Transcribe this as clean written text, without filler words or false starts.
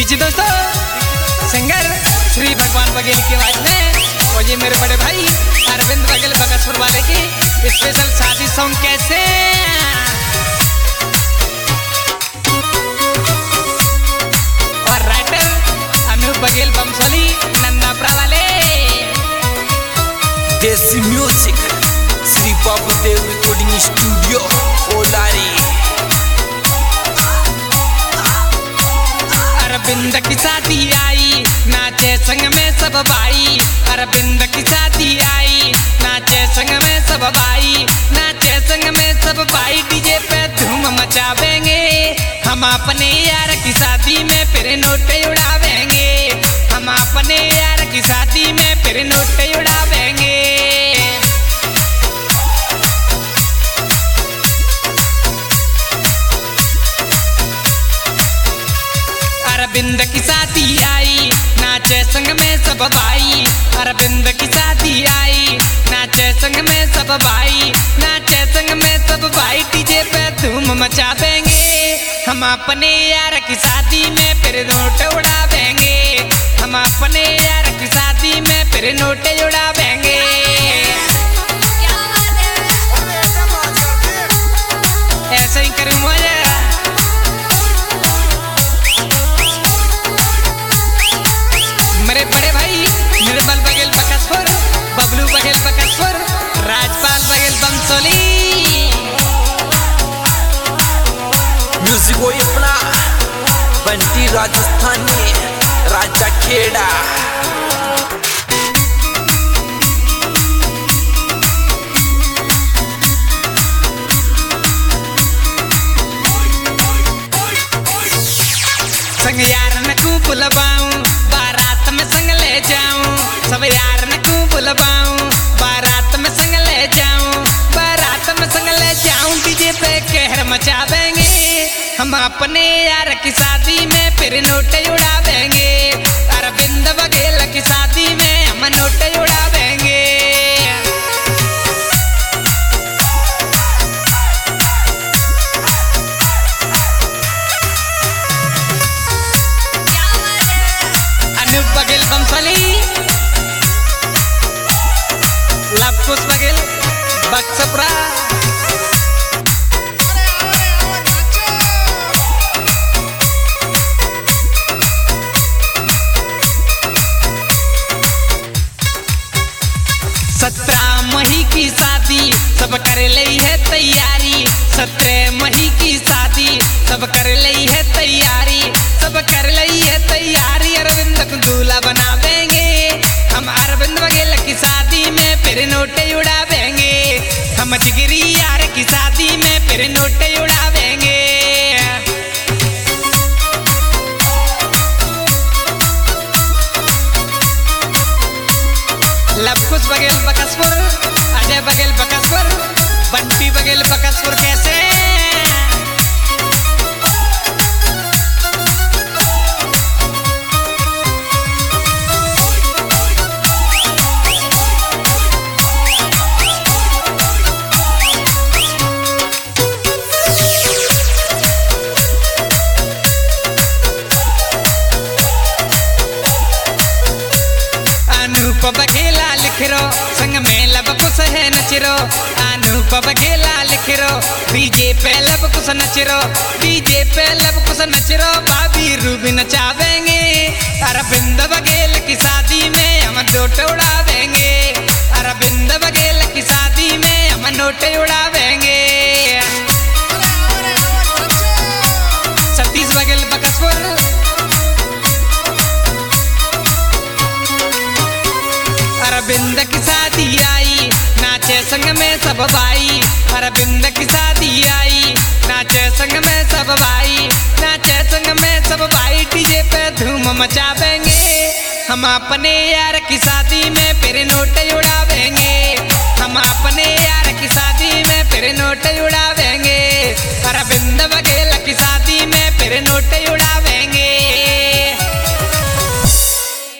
जी दोस्तों, सिंगर श्री भगवान बघेल की आवाज में और ये मेरे बड़े भाई अरविंद बघेल बगसपुर वाले की स्पेशल शादी सॉन्ग कैसे और राइटर अनूप बघेल बमसोली नंदापुरा वाले। Desi music Shri Babudev recording studio Olari. Arvind की शादी आई नाचे संग में सब भाई, अरविंद की शादी आई नाचे संग में सब भाई, नाचे संग में सब भाई डीजे पे धूम मचावेंगे। हम अपने यार की शादी में फिर नोटे उड़ावेंगे, हम अपने यार की शादी में फिर नोटे उड़ावेंगे। अरविंद की शादी आई नाचे संग में सब भाई, अरविंद की शादी आई नाचे संग में सब भाई, नाचे संग में सब भाई डीजे पे धूम मचावेंगे। हम अपने यार की शादी में फिर नोट उड़ावेंगे, हम अपने यार की शादी में फिर नोटे उड़ावेंगे। ऐसा ही करूँ मेरे बड़े भाई निर्मल बघेल बगसपुर, बबलू बघेल बगसपुर, राजपाल बघेल बमसोली। म्यूजिक वही अपना बंटी राजस्थानी राजा खेड़ा। संग यार न को बुलवाऊं बारात में संग ले जाऊं, सब यार न को बुलवाऊं बारात में संग ले जाऊं, बारात में संग ले जाऊं डीजे पे कहर मचावेंगे। हम अपने यार की शादी में फिर नोटे उड़ावेंगे, अरविंद बघेल की शादी में हम नोटे उड़ावेंगे। अनूप बघेल बमसोली, लवकुश बघेल बक्सपुरा। सत्रह मई की शादी सब कर ली है तैयारी, 17 मई की शादी सब कर ली है तैयारी, सब कर ली है तैयारी। अरविंद को दूल्हा बनावेंगे, हम अरविंद बघेल की शादी में फिर नोटे उड़ावेंगे, हम जिगरी यार की शादी में फिर नोटे उड़ावेंगे। लवकुश बघेल बगसपुर, अजय बघेल बगसपुर, बंटी बघेल बगसपुर कैसे बघेला लिख रो संग में लवकुश है नचरो, अनूप बघेला लिख रो डीजे पे लवकुश नचरो, डीजे पे लवकुश नचरो, भाभी रूबी नचावेंगे। अरविंद बघेल की शादी में हम नोट उड़ावेंगे, अरविंद बघेल की शादी में हम नोट उड़ावेंगे। सतीश बघेल बगसपुर, अरविंद की शादी आई नाचे संग में सब भाई, अरविंद की शादी आई नाचे संग में सब भाई, नाचे संग में सब भाई डीजे पे धूम मचावेंगे। हम अपने यार की शादी में फिर नोटे उड़ावेंगे, हम अपने यार की शादी में फिर नोटे उड़ा